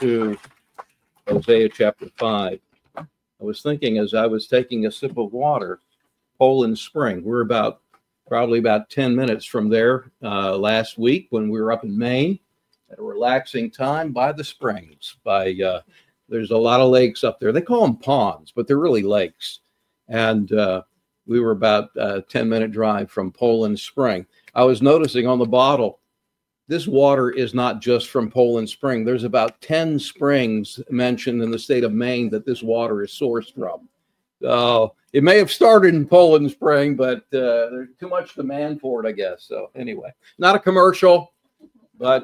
to Hosea chapter 5. I was thinking as I was taking a sip of water, Poland Spring. We're probably about 10 minutes from there last week when we were up in Maine at a relaxing time by the springs. There's a lot of lakes up there. They call them ponds, but they're really lakes. And we were about a 10-minute drive from Poland Spring. I was noticing on the bottle, this water is not just from Poland Spring. There's about 10 springs mentioned in the state of Maine that this water is sourced from. It may have started in Poland Spring, but there's too much demand for it, I guess. So anyway, not a commercial, but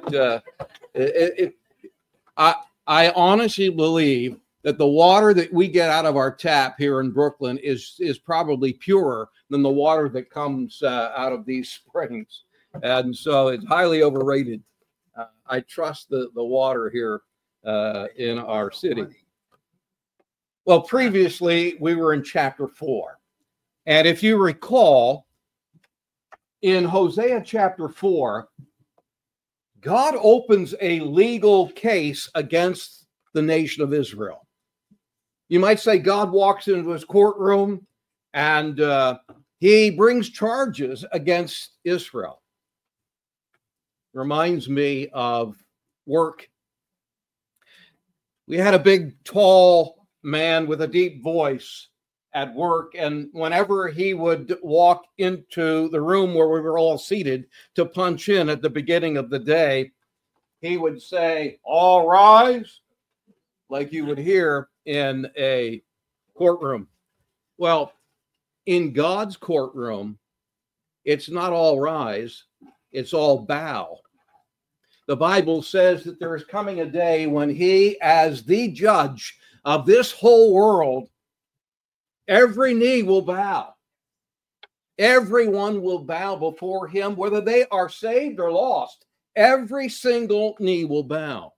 I honestly believe that the water that we get out of our tap here in Brooklyn is probably purer than the water that comes out of these springs. And so it's highly overrated. I trust the water here in our city. Well, previously we were in chapter 4. And if you recall, in Hosea chapter 4, God opens a legal case against the nation of Israel. You might say God walks into his courtroom and he brings charges against Israel. Reminds me of work. We had a big, tall man with a deep voice at work, and whenever he would walk into the room where we were all seated to punch in at the beginning of the day, he would say, "All rise," like you would hear in a courtroom. Well, in God's courtroom, it's not all rise, it's all bow. The Bible says that there is coming a day when he, as the judge of this whole world, every knee will bow. Everyone will bow before him, whether they are saved or lost. Every single knee will bow.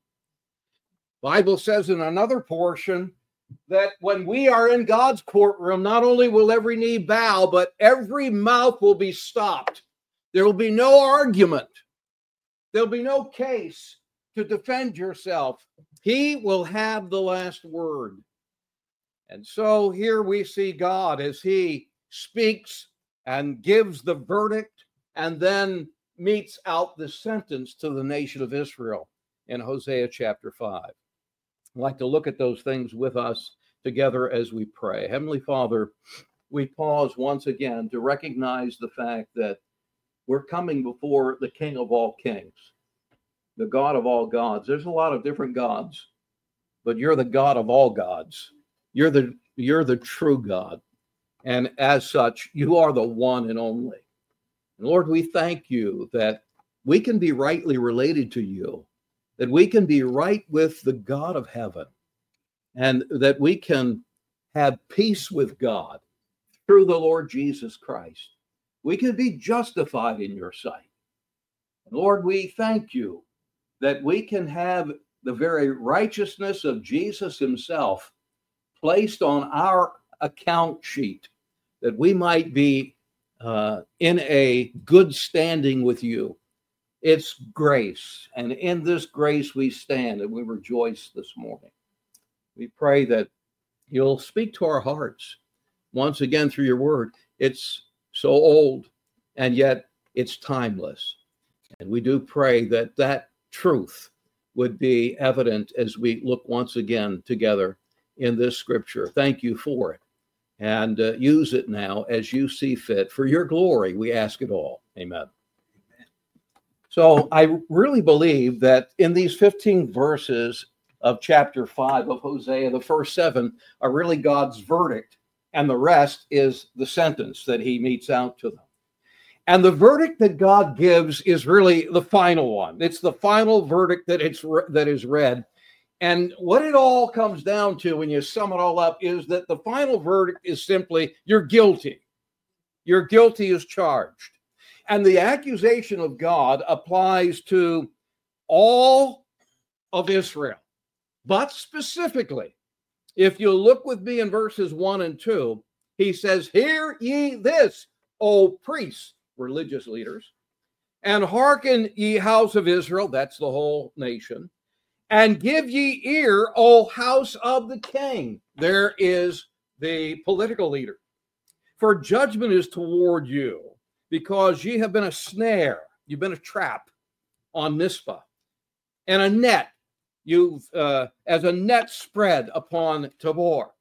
The Bible says in another portion that when we are in God's courtroom, not only will every knee bow, but every mouth will be stopped. There will be no argument. There'll be no case to defend yourself. He will have the last word. And so here we see God as he speaks and gives the verdict and then metes out the sentence to the nation of Israel in Hosea chapter 5. I'd like to look at those things with us together as we pray. Heavenly Father, we pause once again to recognize the fact that we're coming before the King of all kings, the God of all gods. There's a lot of different gods, but you're the God of all gods. You're the true God. And as such, you are the one and only. And Lord, we thank you that we can be rightly related to you, that we can be right with the God of heaven, and that we can have peace with God through the Lord Jesus Christ. We can be justified in your sight. And Lord, we thank you that we can have the very righteousness of Jesus himself placed on our account sheet, that we might be in a good standing with you. It's grace, and in this grace we stand and we rejoice this morning. We pray that you'll speak to our hearts once again through your word. It's so old, and yet it's timeless. And we do pray that that truth would be evident as we look once again together in this scripture. Thank you for it. And use it now as you see fit. For your glory, we ask it all. Amen. So I really believe that in these 15 verses of chapter 5 of Hosea, the first 7 are really God's verdict, and the rest is the sentence that he metes out to them. And the verdict that God gives is really the final one. It's the final verdict that is read. And what it all comes down to, when you sum it all up, is that the final verdict is simply, you're guilty. You're guilty as charged. And the accusation of God applies to all of Israel. But specifically, if you look with me in verses 1 and 2, he says, "Hear ye this, O priests," religious leaders, "and hearken ye house of Israel," that's the whole nation, And give ye ear, O house of the king. There is the political leader. For judgment is toward you, because ye have been a snare, you've been a trap on Mizpah, and a net, as a net spread upon Tabor.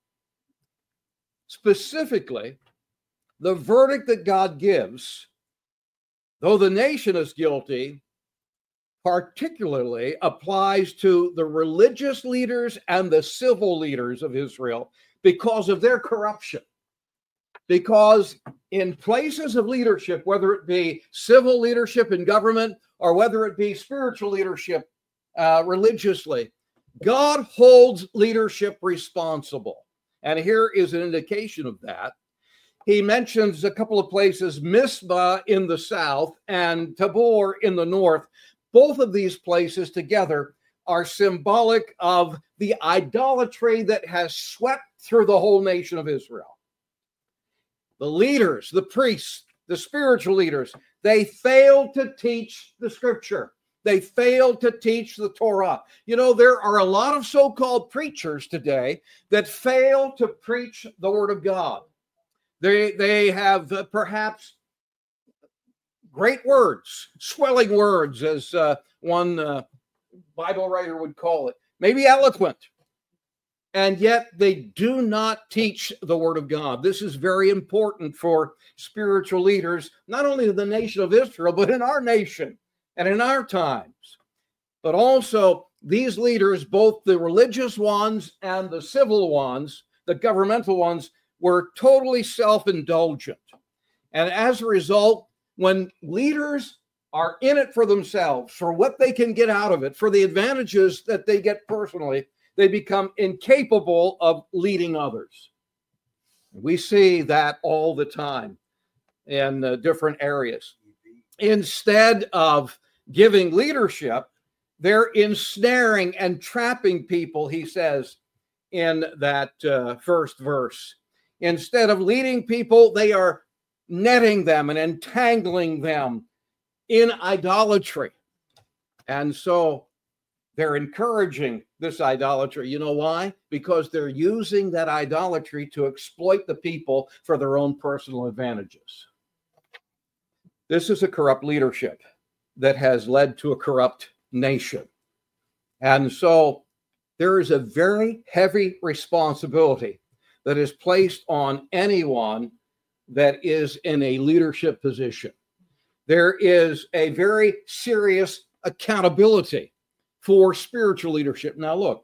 Specifically, the verdict that God gives, though the nation is guilty, particularly applies to the religious leaders and the civil leaders of Israel because of their corruption. Because in places of leadership, whether it be civil leadership in government or whether it be spiritual leadership religiously, God holds leadership responsible. And here is an indication of that. He mentions a couple of places, Mizpah in the south and Tabor in the north. Both of these places together are symbolic of the idolatry that has swept through the whole nation of Israel. The leaders, the priests, the spiritual leaders, they failed to teach the scripture. They failed to teach the Torah. You know, there are a lot of so-called preachers today that fail to preach the word of God. They have perhaps great words, swelling words, as one Bible writer would call it, maybe eloquent. And yet they do not teach the word of God. This is very important for spiritual leaders, not only in the nation of Israel, but in our nation and in our times. But also these leaders, both the religious ones and the civil ones, the governmental ones, were totally self-indulgent. And as a result, when leaders are in it for themselves, for what they can get out of it, for the advantages that they get personally, they become incapable of leading others. We see that all the time in different areas. Instead of giving leadership, they're ensnaring and trapping people, he says in that first verse. Instead of leading people, they are netting them and entangling them in idolatry. And so they're encouraging this idolatry. You know why? Because they're using that idolatry to exploit the people for their own personal advantages. This is a corrupt leadership that has led to a corrupt nation. And so there is a very heavy responsibility that is placed on anyone that is in a leadership position. There is a very serious accountability for spiritual leadership. Now, look,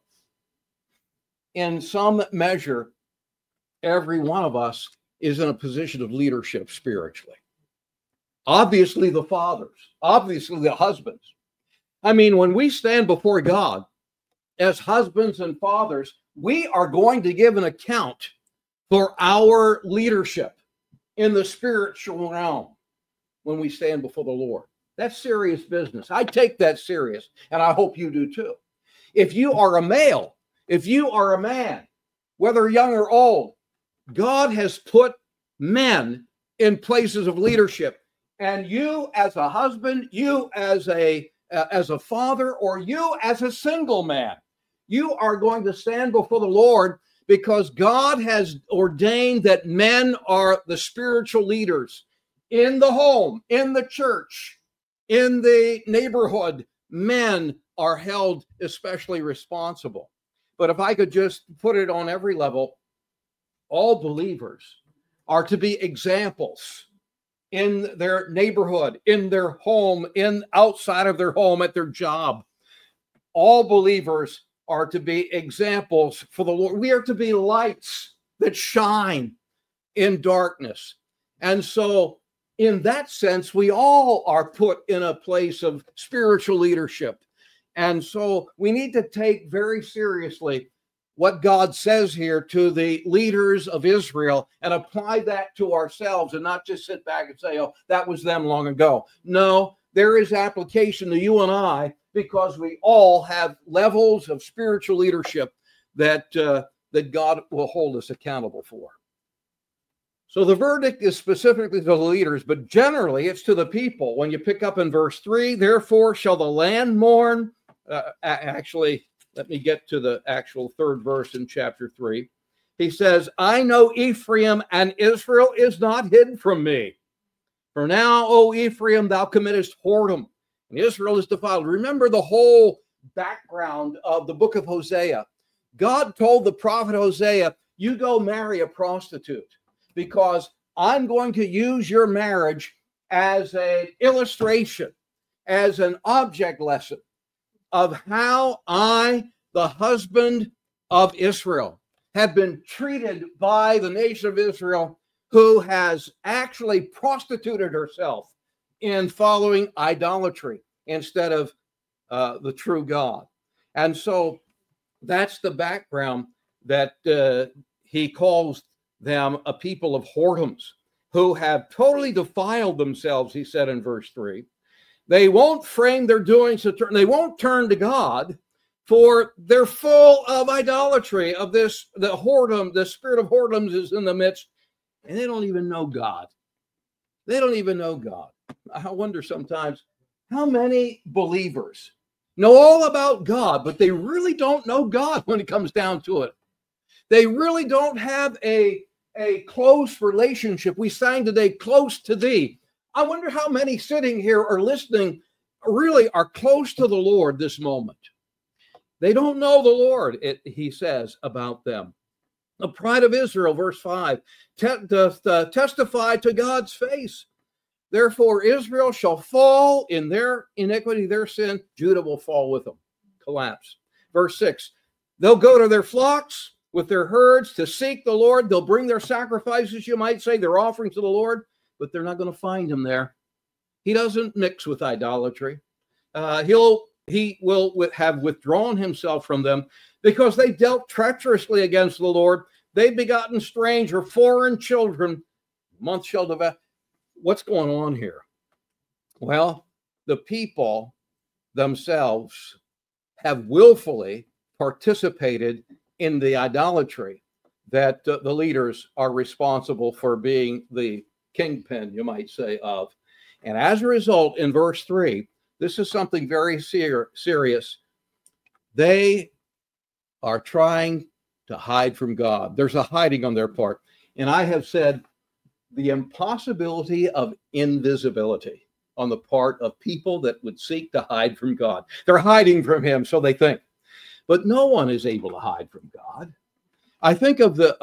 in some measure, every one of us is in a position of leadership spiritually. Obviously, the fathers, obviously, the husbands. I mean, when we stand before God as husbands and fathers, we are going to give an account for our leadership in the spiritual realm when we stand before the Lord. That's serious business. I take that serious, and I hope you do too. If you are a male, if you are a man, whether young or old, God has put men in places of leadership. And you as a husband, you as a father, or you as a single man, you are going to stand before the Lord because God has ordained that men are the spiritual leaders in the home, in the church, in the neighborhood. Men are held especially responsible. But if I could just put it on every level, all believers are to be examples in their neighborhood, in their home, in outside of their home, at their job. All believers are to be examples for the Lord. We are to be lights that shine in darkness. And so in that sense, we all are put in a place of spiritual leadership. And so we need to take very seriously what God says here to the leaders of Israel and apply that to ourselves and not just sit back and say, oh, that was them long ago. No, there is application to you and I because we all have levels of spiritual leadership that God will hold us accountable for. So the verdict is specifically to the leaders, but generally it's to the people. When you pick up in verse 3, therefore shall the land mourn. Actually, Let me get to the actual third verse in chapter 3. He says, I know Ephraim and Israel is not hid from me. For now, O Ephraim, thou committest whoredom, and Israel is defiled. Remember the whole background of the book of Hosea. God told the prophet Hosea, you go marry a prostitute, because I'm going to use your marriage as an illustration, as an object lesson of how I, the husband of Israel, have been treated by the nation of Israel, who has actually prostituted herself in following idolatry instead of the true God. And so that's the background that he calls them a people of whoredoms who have totally defiled themselves, he said in verse 3. They won't frame their doings, they won't turn to God, for they're full of idolatry, of this, the whoredom, the spirit of whoredoms is in the midst, and they don't even know God. They don't even know God. I wonder sometimes how many believers know all about God, but they really don't know God when it comes down to it. They really don't have a close relationship. We sang today, close to thee. I wonder how many sitting here or listening really are close to the Lord this moment. They don't know the Lord, he says about them. The pride of Israel, verse 5, testify to God's face. Therefore, Israel shall fall in their iniquity, their sin. Judah will fall with them, collapse. Verse 6, they'll go to their flocks with their herds to seek the Lord. They'll bring their sacrifices, you might say, their offerings to the Lord, but they're not going to find him there. He doesn't mix with idolatry. He will have withdrawn himself from them because they dealt treacherously against the Lord. They've begotten strange or foreign children. Month shall devour. What's going on here? Well, the people themselves have willfully participated in the idolatry that the leaders are responsible for being the kingpin, you might say, of. And as a result, in verse 3, this is something very serious. They are trying to hide from God. There's a hiding on their part. And I have said the impossibility of invisibility on the part of people that would seek to hide from God. They're hiding from him, so they think. But no one is able to hide from God. I think of the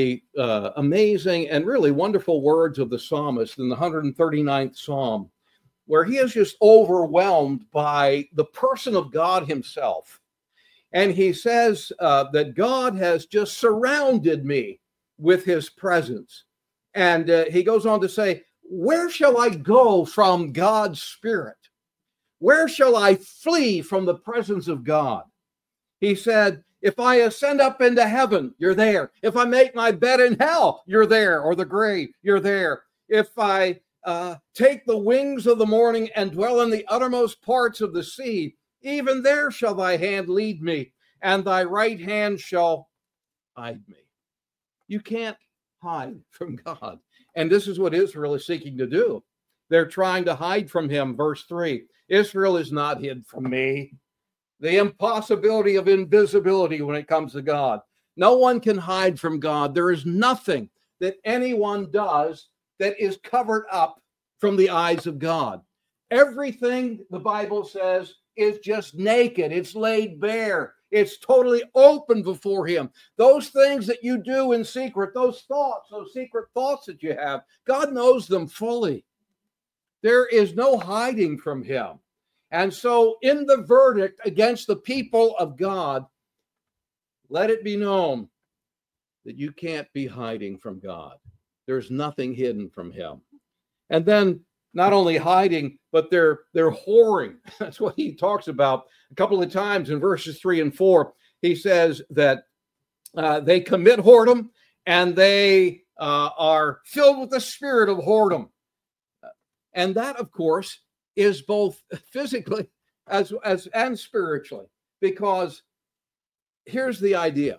amazing and really wonderful words of the psalmist in the 139th Psalm, where he is just overwhelmed by the person of God himself. And he says that God has just surrounded me with his presence. And he goes on to say, where shall I go from God's Spirit? Where shall I flee from the presence of God? He said, if I ascend up into heaven, you're there. If I make my bed in hell, you're there. Or the grave, you're there. If I take the wings of the morning and dwell in the uttermost parts of the sea, even there shall thy hand lead me, and thy right hand shall hide me. You can't hide from God. And this is what Israel is seeking to do. They're trying to hide from him. Verse 3, Israel is not hid from me. The impossibility of invisibility when it comes to God. No one can hide from God. There is nothing that anyone does that is covered up from the eyes of God. Everything, the Bible says, is just naked. It's laid bare. It's totally open before him. Those things that you do in secret, those thoughts, those secret thoughts that you have, God knows them fully. There is no hiding from him. And so in the verdict against the people of God, let it be known that you can't be hiding from God. There's nothing hidden from him. And then not only hiding, but they're whoring. That's what he talks about a couple of times in verses 3 and 4. He says that they commit whoredom and they are filled with the spirit of whoredom. And that, of course, is both physically and spiritually, because here's the idea.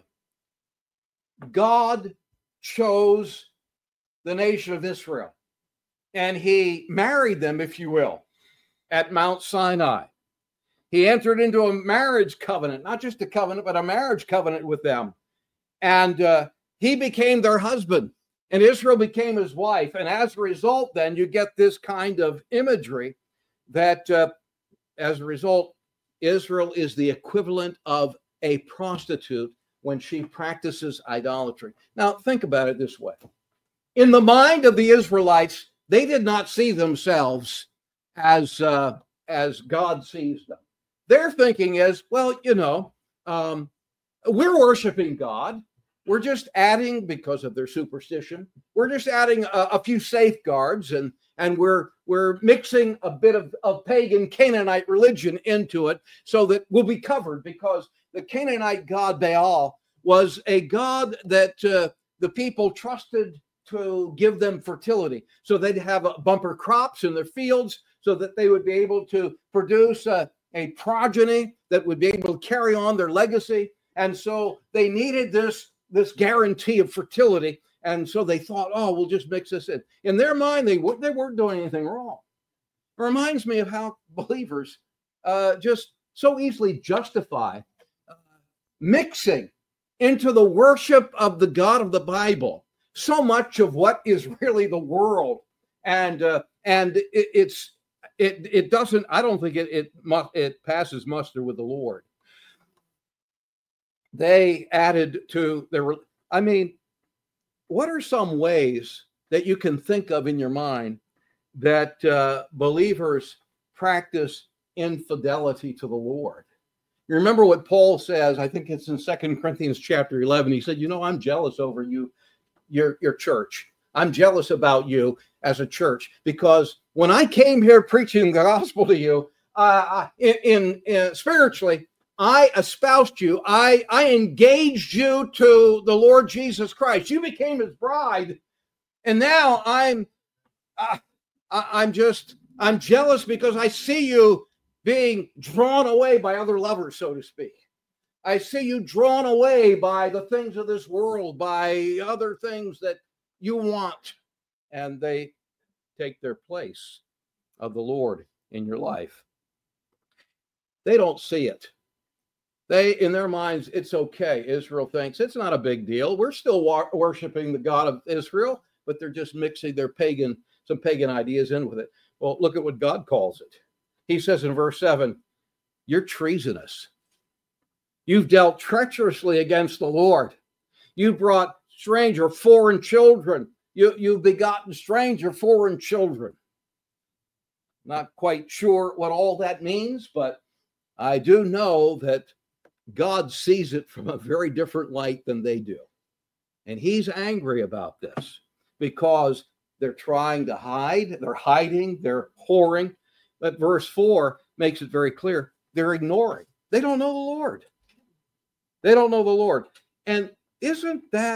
God chose the nation of Israel, and he married them, if you will, at Mount Sinai. He entered into a marriage covenant, not just a covenant, but a marriage covenant with them. And he became their husband, and Israel became his wife. And as a result, then you get this kind of imagery that as a result, Israel is the equivalent of a prostitute when she practices idolatry. Now, think about it this way. In the mind of the Israelites, they did not see themselves as God sees them. Their thinking is, well, we're worshiping God. We're just adding, because of their superstition, we're just adding a few safeguards, and we're mixing a bit of pagan Canaanite religion into it so that we'll be covered, because the Canaanite god Baal was a god that the people trusted to give them fertility. So they'd have bumper crops in their fields so that they would be able to produce a progeny that would be able to carry on their legacy. And so they needed this guarantee of fertility. And so they thought, oh, we'll just mix this in. In their mind, they weren't doing anything wrong. It reminds me of how believers just so easily justify mixing into the worship of the God of the Bible so much of what is really the world. And it doesn't, I don't think it passes muster with the Lord. They added to their, what are some ways that you can think of in your mind that believers practice infidelity to the Lord? You remember what Paul says, I think it's in 2 Corinthians chapter 11. He said, I'm jealous over you, your church. I'm jealous about you as a church, because when I came here preaching the gospel to you, spiritually, I espoused you. I engaged you to the Lord Jesus Christ. You became his bride, and now I'm jealous because I see you being drawn away by other lovers, so to speak. I see you drawn away by the things of this world, by other things that you want, and they take their place of the Lord in your life. They don't see it. In their minds, it's okay. Israel thinks it's not a big deal. We're still worshiping the God of Israel, but they're just mixing some pagan ideas in with it. Well, look at what God calls it. He says in verse 7, you're treasonous. You've dealt treacherously against the Lord. You brought stranger, foreign children. You've begotten stranger, foreign children. Not quite sure what all that means, but I do know that God sees it from a very different light than they do. And he's angry about this because they're trying to hide, they're hiding, they're whoring. But verse 4 makes it very clear. They're ignoring. They don't know the Lord. They don't know the Lord. And isn't that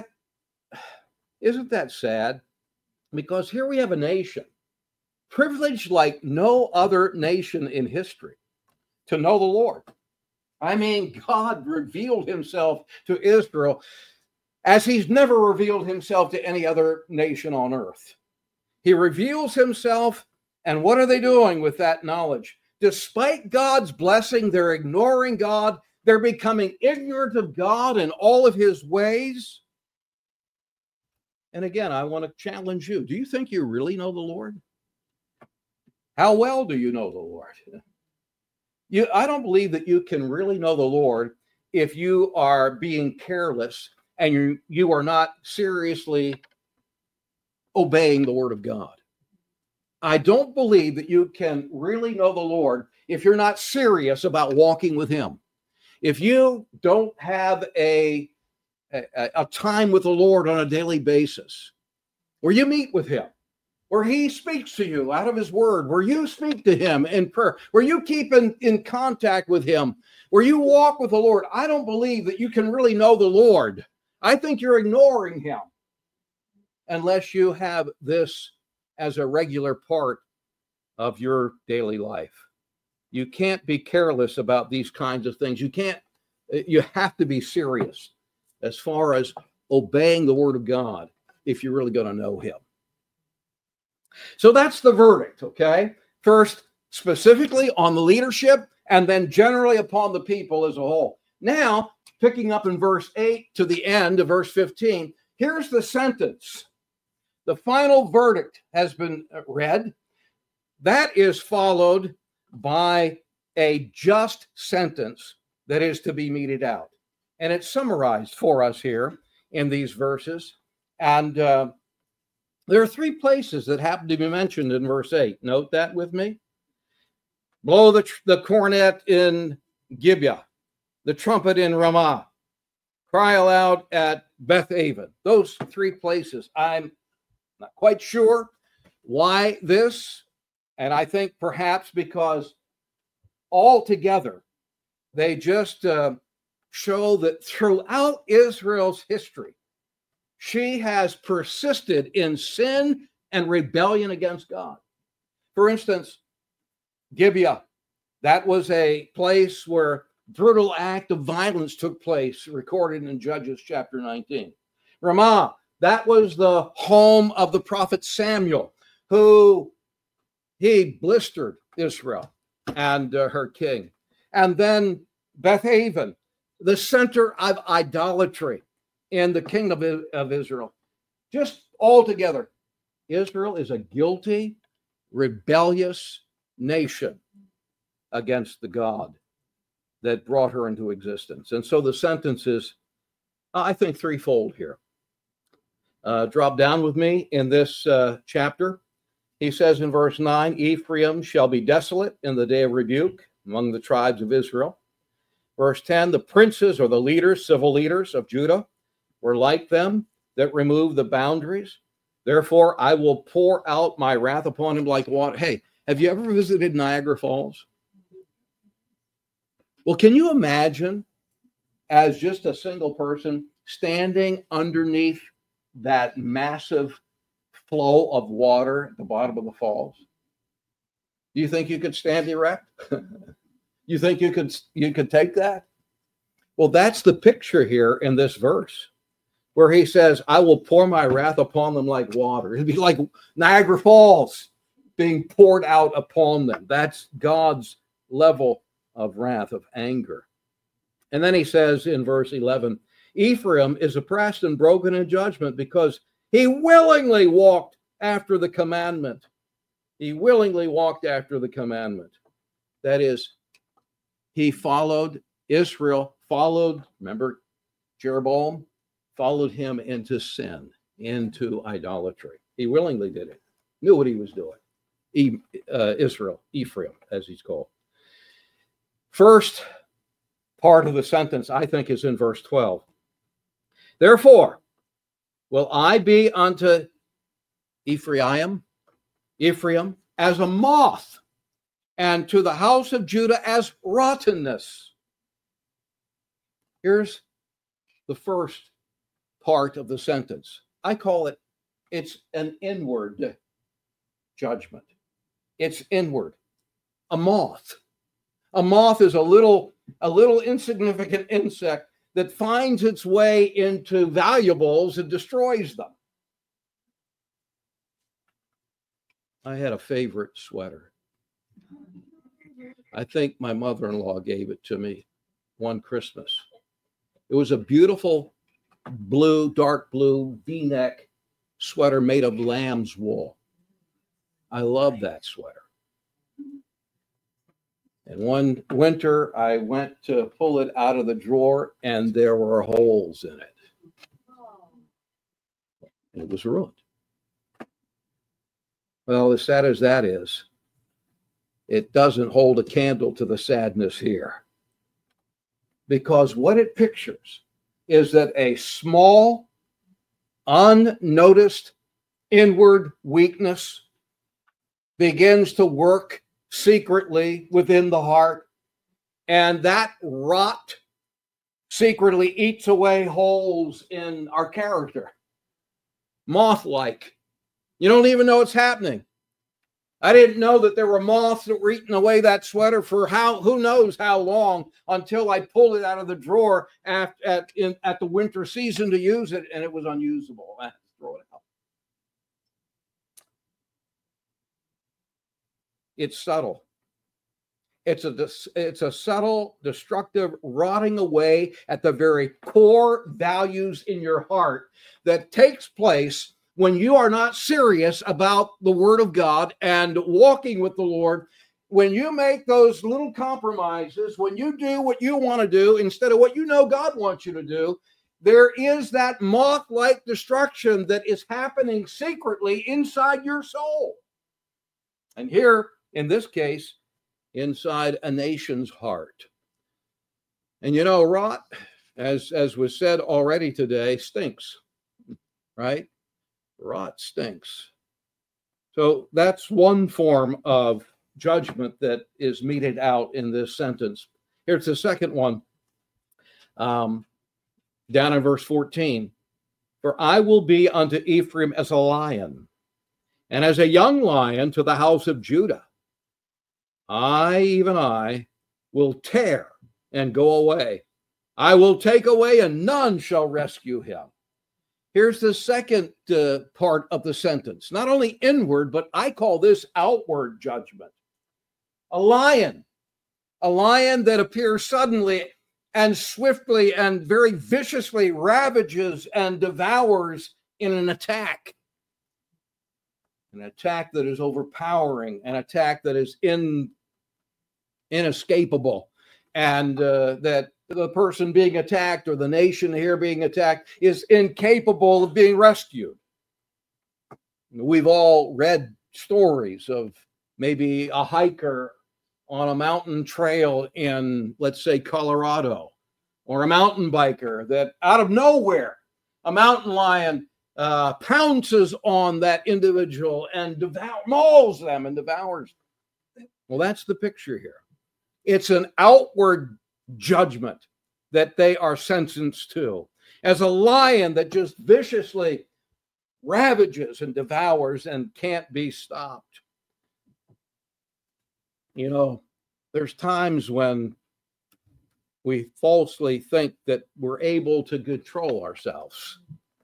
sad? Because here we have a nation privileged like no other nation in history to know the Lord. God revealed himself to Israel as he's never revealed himself to any other nation on earth. He reveals himself, and what are they doing with that knowledge? Despite God's blessing, they're ignoring God. They're becoming ignorant of God and all of his ways. And again, I want to challenge you. Do you think you really know the Lord? How well do you know the Lord? I don't believe that you can really know the Lord if you are being careless and you are not seriously obeying the word of God. I don't believe that you can really know the Lord if you're not serious about walking with him. If you don't have a time with the Lord on a daily basis, where you meet with him, where he speaks to you out of his word, where you speak to him in prayer, where you keep in contact with him, where you walk with the Lord, I don't believe that you can really know the Lord. I think you're ignoring him unless you have this as a regular part of your daily life. You can't be careless about these kinds of things. You have to be serious as far as obeying the word of God if you're really going to know him. So that's the verdict, okay? First, specifically on the leadership, and then generally upon the people as a whole. Now, picking up in verse 8 to the end of verse 15, here's the sentence. The final verdict has been read. That is followed by a just sentence that is to be meted out. And it's summarized for us here in these verses. And there are three places that happen to be mentioned in verse 8. Note that with me. Blow the cornet in Gibeah, the trumpet in Ramah, cry aloud at Beth-aven. Those three places. I'm not quite sure why this, and I think perhaps because altogether they just show that throughout Israel's history, she has persisted in sin and rebellion against God. For instance, Gibeah, that was a place where brutal act of violence took place, recorded in Judges chapter 19. Ramah, that was the home of the prophet Samuel, who he blistered Israel and her king. And then Beth-aven, the center of idolatry in the kingdom of Israel. Just altogether, Israel is a guilty, rebellious nation against the God that brought her into existence. And so the sentence is, I think, threefold here. Drop down with me in this chapter. He says in verse 9, Ephraim shall be desolate in the day of rebuke among the tribes of Israel. Verse 10, the princes or the leaders, civil leaders of Judah were like them that remove the boundaries. Therefore, I will pour out my wrath upon him like water. Hey, have you ever visited Niagara Falls? Well, can you imagine as just a single person standing underneath that massive flow of water at the bottom of the falls? Do you think you could stand erect? You think you could take that? Well, that's the picture here in this verse, where he says, I will pour my wrath upon them like water. It'd be like Niagara Falls being poured out upon them. That's God's level of wrath, of anger. And then he says in verse 11, Ephraim is oppressed and broken in judgment because he willingly walked after the commandment. He willingly walked after the commandment. That is, he followed Israel, remember Jeroboam, followed him into sin, into idolatry. He willingly did it, knew what he was doing. Ephraim, as he's called. First part of the sentence, I think, is in verse 12. Therefore, will I be unto Ephraim as a moth, and to the house of Judah as rottenness. Here's the first part of the sentence. I call it's an inward judgment. It's inward. A moth. A moth is a little insignificant insect that finds its way into valuables and destroys them. I had a favorite sweater. I think my mother-in-law gave it to me one Christmas. It was a beautiful blue, dark blue V-neck sweater made of lamb's wool. I love that sweater. And one winter, I went to pull it out of the drawer, and there were holes in it. And it was ruined. Well, as sad as that is, it doesn't hold a candle to the sadness here. Because what it pictures is that a small, unnoticed inward weakness begins to work secretly within the heart, and that rot secretly eats away holes in our character, moth-like. You don't even know it's happening. I didn't know that there were moths that were eating away that sweater for who knows how long, until I pulled it out of the drawer at the winter season to use it, and it was unusable. I had to throw it out. It's subtle. It's a subtle, destructive rotting away at the very core values in your heart that takes place when you are not serious about the Word of God and walking with the Lord. When you make those little compromises, when you do what you want to do instead of what you know God wants you to do, there is that moth-like destruction that is happening secretly inside your soul. And here, in this case, inside a nation's heart. And you know, rot, as was said already today, stinks, right? Rot stinks. So that's one form of judgment that is meted out in this sentence. Here's the second one, down in verse 14. For I will be unto Ephraim as a lion, and as a young lion to the house of Judah. I, even I, will tear and go away. I will take away, and none shall rescue him. Here's the second part of the sentence. Not only inward, but I call this outward judgment. A lion that appears suddenly and swiftly and very viciously ravages and devours in an attack. An attack that is overpowering, an attack that is inescapable, and that the person being attacked or the nation here being attacked is incapable of being rescued. We've all read stories of maybe a hiker on a mountain trail in, let's say, Colorado, or a mountain biker that out of nowhere, a mountain lion pounces on that individual and mauls them and devours them. Well, that's the picture here. It's an outward judgment that they are sentenced to. As a lion that just viciously ravages and devours and can't be stopped. You know, there's times when we falsely think that we're able to control ourselves.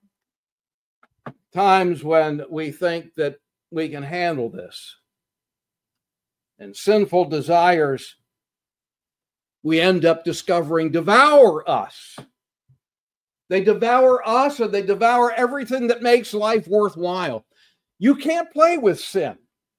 Times when we think that we can handle this. And sinful desires, we end up discovering, devour us. They devour us, and they devour everything that makes life worthwhile. You can't play with sin.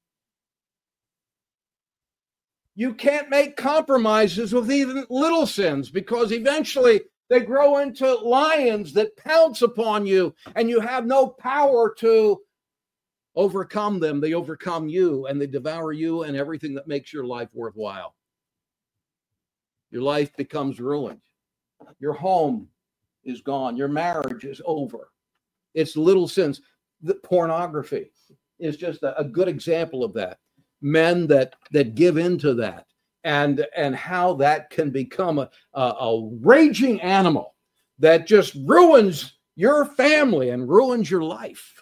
You can't make compromises with even little sins, because eventually they grow into lions that pounce upon you, and you have no power to overcome them. They overcome you, and they devour you and everything that makes your life worthwhile. Your life becomes ruined. Your home is gone. Your marriage is over. It's little sins. The pornography is just a good example of that. Men that give into that, and how that can become a raging animal that just ruins your family and ruins your life.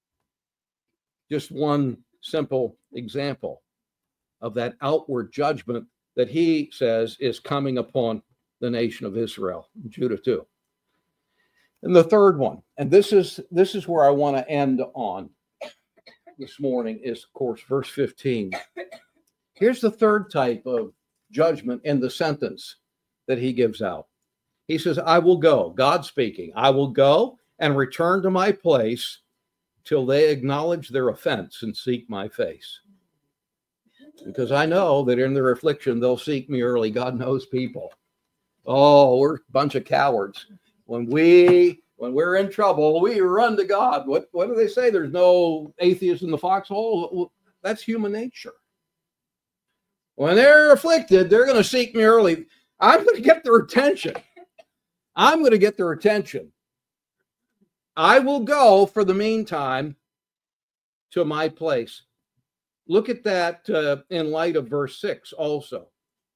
Just one simple example of that outward judgment that he says is coming upon the nation of Israel, Judah too. And the third one, and this is where I want to end on this morning, is, of course, verse 15. Here's the third type of judgment in the sentence that he gives out. He says, I will go, God speaking, I will go and return to my place till they acknowledge their offense and seek my face. Because I know that in their affliction, they'll seek me early. God knows people. Oh, we're a bunch of cowards. When we're in trouble, we run to God. What do they say? There's no atheist in the foxhole. Well, that's human nature. When they're afflicted, they're going to seek me early. I'm going to get their attention. I'm going to get their attention. I will go for the meantime to my place. Look at that in light of verse 6 also.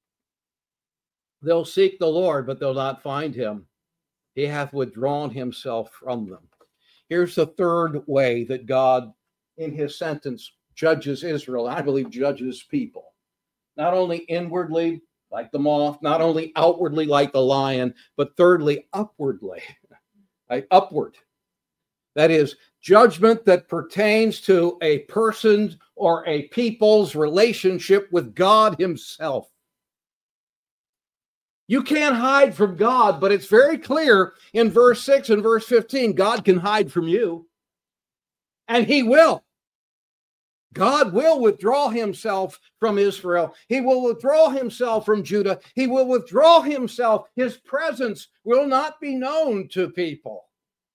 They'll seek the Lord, but they'll not find him. He hath withdrawn himself from them. Here's the third way that God, in his sentence, judges Israel. I believe judges people. Not only inwardly, like the moth, not only outwardly like the lion, but thirdly, upwardly. Right? Upward. That is, judgment that pertains to a person's or a people's relationship with God himself. You can't hide from God, but it's very clear in verse 6 and verse 15, God can hide from you. And he will. God will withdraw himself from Israel. He will withdraw himself from Judah. He will withdraw himself. His presence will not be known to people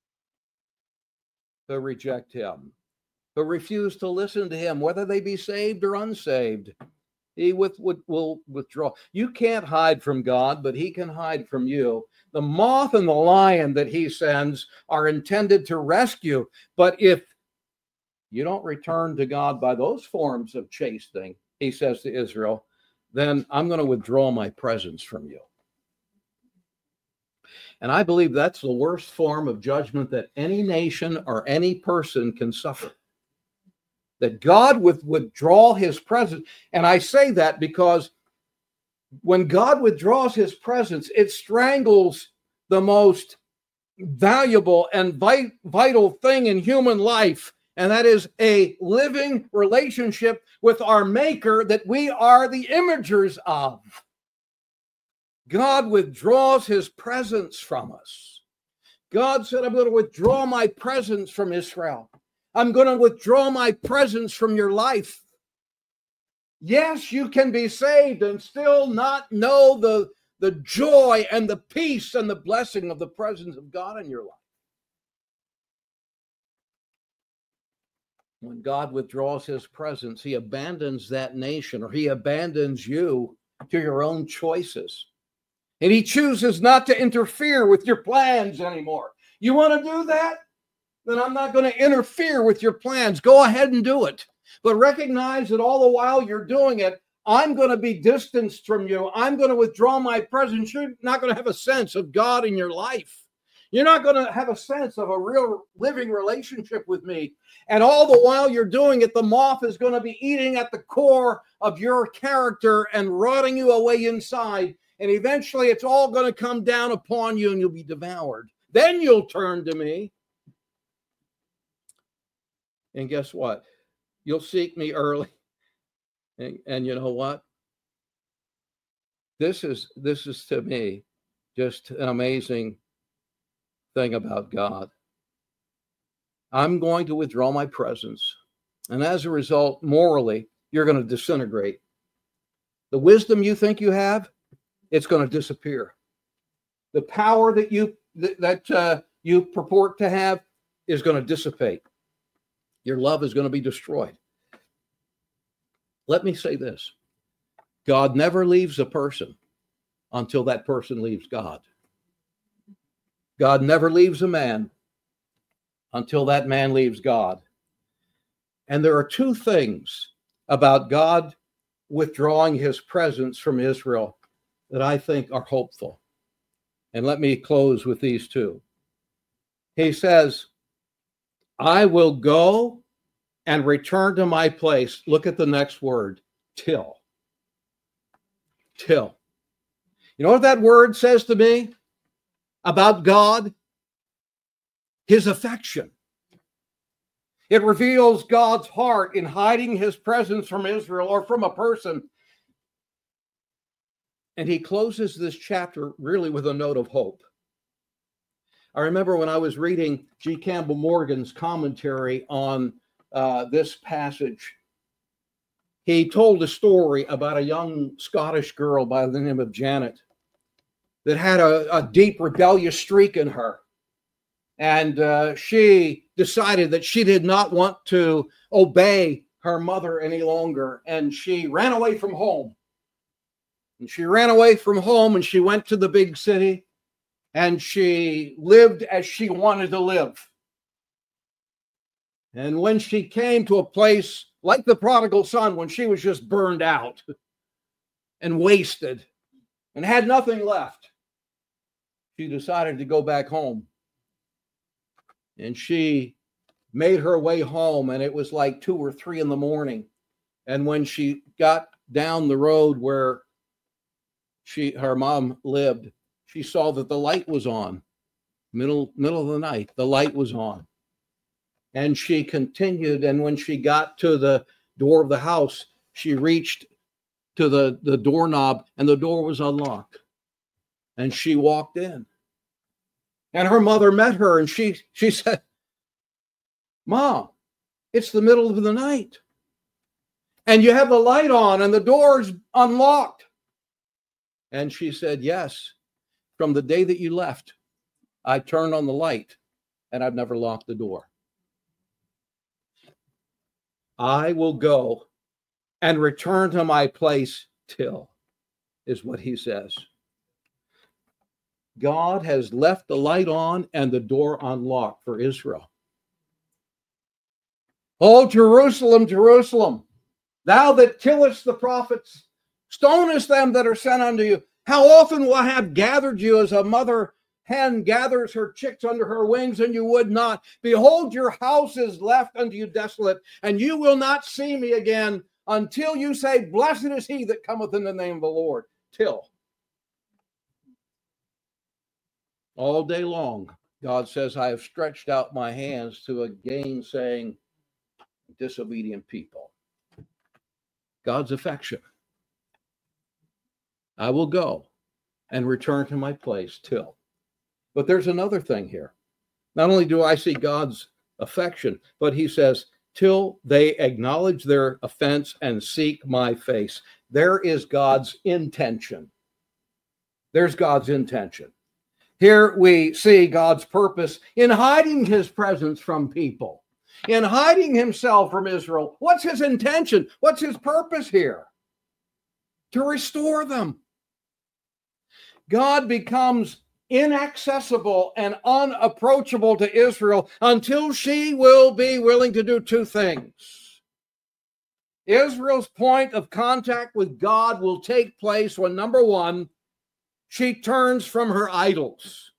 who reject him, who refuse to listen to him, whether they be saved or unsaved. He will withdraw. You can't hide from God, but he can hide from you. The moth and the lion that he sends are intended to rescue. But if you don't return to God by those forms of chastening, he says to Israel, then I'm going to withdraw my presence from you. And I believe that's the worst form of judgment that any nation or any person can suffer. That God would withdraw his presence. And I say that because when God withdraws his presence, it strangles the most valuable and vital thing in human life. And that is a living relationship with our Maker that we are the imagers of. God withdraws his presence from us. God said, I'm going to withdraw my presence from Israel. I'm going to withdraw my presence from your life. Yes, you can be saved and still not know the joy and the peace and the blessing of the presence of God in your life. When God withdraws his presence, he abandons that nation, or he abandons you to your own choices. And he chooses not to interfere with your plans anymore. You want to do that? Then I'm not going to interfere with your plans. Go ahead and do it. But recognize that all the while you're doing it, I'm going to be distanced from you. I'm going to withdraw my presence. You're not going to have a sense of God in your life. You're not going to have a sense of a real living relationship with me. And all the while you're doing it, the moth is going to be eating at the core of your character and rotting you away inside. And eventually it's all going to come down upon you and you'll be devoured. Then you'll turn to me. And guess what? You'll seek me early. And you know what? This is to me just an amazing thing about God. I'm going to withdraw my presence. And as a result, morally, you're going to disintegrate. The wisdom you think you have, it's going to disappear. The power that you purport to have is going to dissipate. Your love is going to be destroyed. Let me say this. God never leaves a person until that person leaves God. God never leaves a man until that man leaves God. And there are two things about God withdrawing his presence from Israel that I think are hopeful. And let me close with these two. He says, I will go and return to my place. Look at the next word, till. Till. You know what that word says to me about God? His affection. It reveals God's heart in hiding his presence from Israel or from a person. And he closes this chapter really with a note of hope. I remember when I was reading G. Campbell Morgan's commentary on this passage, he told a story about a young Scottish girl by the name of Janet that had a deep rebellious streak in her. And she decided that she did not want to obey her mother any longer. And she ran away from home. And she ran away from home and she went to the big city and she lived as she wanted to live. And when she came to a place like the prodigal son, when she was just burned out and wasted and had nothing left, she decided to go back home. And she made her way home, and it was like 2 or 3 in the morning. And when she got down the road where her mom lived, she saw that the light was on. Middle of the night, the light was on. And she continued, and when she got to the door of the house, she reached to the doorknob, and the door was unlocked. And she walked in. And her mother met her, and she said, Mom, it's the middle of the night. And you have the light on and the door's unlocked. And she said, yes, from the day that you left, I turned on the light and I've never locked the door. I will go and return to my place till, is what he says. God has left the light on and the door unlocked for Israel. Oh, Jerusalem, Jerusalem, thou that killest the prophets, stonest them that are sent unto you. How often will I have gathered you as a mother hen gathers her chicks under her wings, and you would not? Behold, your house is left unto you desolate, and you will not see me again until you say, blessed is he that cometh in the name of the Lord. Till. All day long, God says, I have stretched out my hands to a gainsaying, disobedient people. God's affection. I will go and return to my place till. But there's another thing here. Not only do I see God's affection, but he says, till they acknowledge their offense and seek my face. There is God's intention. There's God's intention. Here we see God's purpose in hiding his presence from people, in hiding himself from Israel. What's his intention? What's his purpose here? To restore them. God becomes inaccessible and unapproachable to Israel until she will be willing to do two things. Israel's point of contact with God will take place when, number one, she turns from her idols.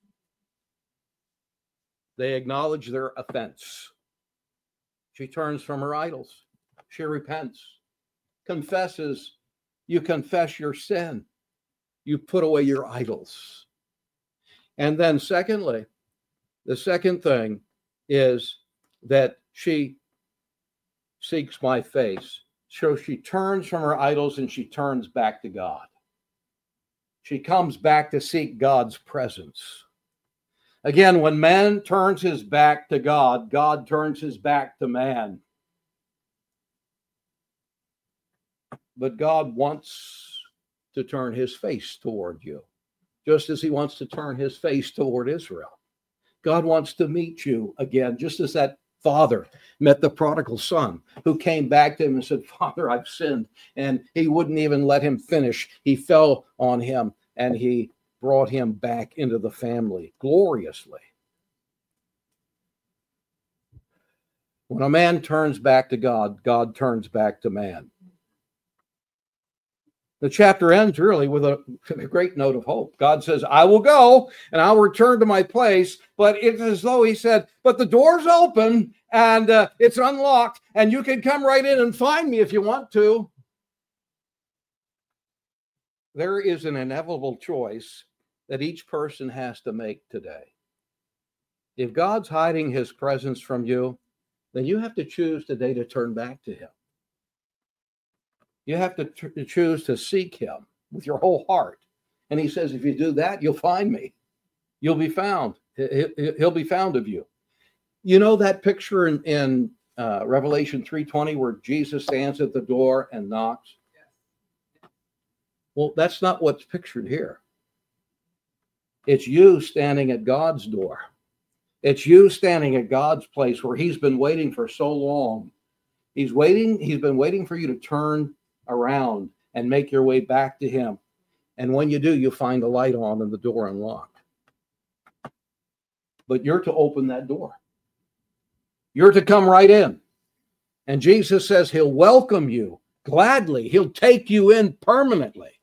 They acknowledge their offense. She turns from her idols. She repents, confesses. You confess your sin. You put away your idols. And then secondly, the second thing is that she seeks my face. So she turns from her idols and she turns back to God. She comes back to seek God's presence. Again, when man turns his back to God, God turns his back to man. But God wants to turn his face toward you, just as he wants to turn his face toward Israel. God wants to meet you again, just as that father met the prodigal son who came back to him and said, Father, I've sinned. And he wouldn't even let him finish. He fell on him and he brought him back into the family gloriously. When a man turns back to God, God turns back to man. The chapter ends really with a great note of hope. God says, I will go and I'll return to my place. But it's as though he said, but the door's open and it's unlocked and you can come right in and find me if you want to. There is an inevitable choice that each person has to make today. If God's hiding his presence from you, then you have to choose today to turn back to him. You have to choose to seek him with your whole heart. And he says, if you do that, you'll find me. You'll be found. He'll be found of you. You know that picture in Revelation 3:20 where Jesus stands at the door and knocks? Well, that's not what's pictured here. It's you standing at God's door. It's you standing at God's place where he's been waiting for so long. He's been waiting for you to turn around and make your way back to him. And when you do, you find the light on and the door unlocked. But you're to open that door. You're to come right in. And Jesus says he'll welcome you gladly. He'll take you in permanently.